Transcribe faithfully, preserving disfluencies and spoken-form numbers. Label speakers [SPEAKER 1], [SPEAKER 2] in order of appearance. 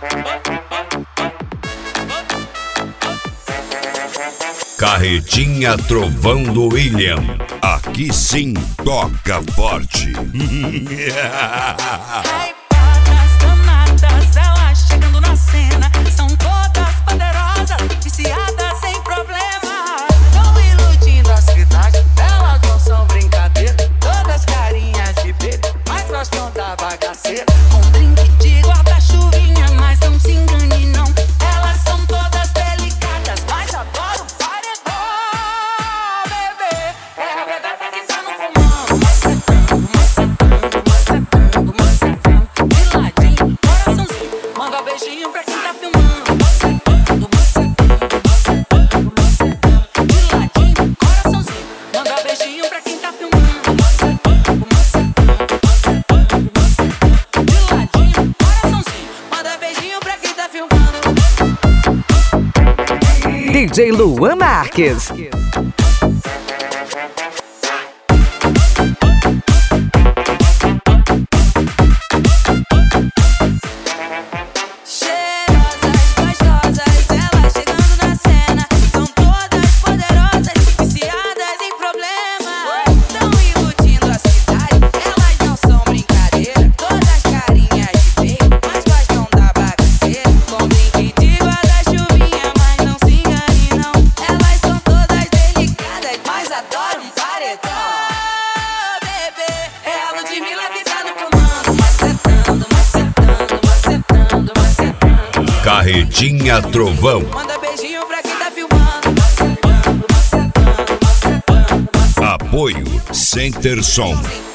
[SPEAKER 1] Carretinha Trovão do William. Aqui sim toca forte.
[SPEAKER 2] Raivadas, danadas, elas chegando na cena. São todas poderosas, viciadas em problemas. Tão iludindo a cidade, elas não são brincadeira. Todas carinhas de bebê, mas gostam da bagaceira. Com drink de guarda-chuvinha, mas não se engane não. Elas são todas delicadas, mas adoram paredão. Bebê, é a verdade que tá no fumão. Macetando, macetando, macetando, macetando. De ladinho, coraçãozinho, manda beijinho pra quem tá filmando. Macetando, macetando, macetando, macetando. De ladinho, coraçãozinho, manda beijinho pra quem tá filmando. Macetando, macetando, macetando, macetando. De ladinho, coraçãozinho, manda beijinho pra quem tá filmando.
[SPEAKER 3] D J Luan Marques.
[SPEAKER 2] Cheirosas, gostosas, elas chegando na cena. São todas poderosas, viciadas em problemas. Tão iludindo a cidade, elas não são brincadeira. Todas carinhas de feio, mas gostam da bagaceira. Com drink de guarda-chuvinha, mas não se engane não. Elas são todas delicadas, mas adoram um paredão. Bebê, é a Ludmilla que tá no comando. Macetando, macetando, macetando, macetando.
[SPEAKER 1] Carretinha Trovão.
[SPEAKER 2] Manda beijinho pra quem tá filmando. Macetando, macetando, macetando, macetando.
[SPEAKER 1] Apoio Center Som.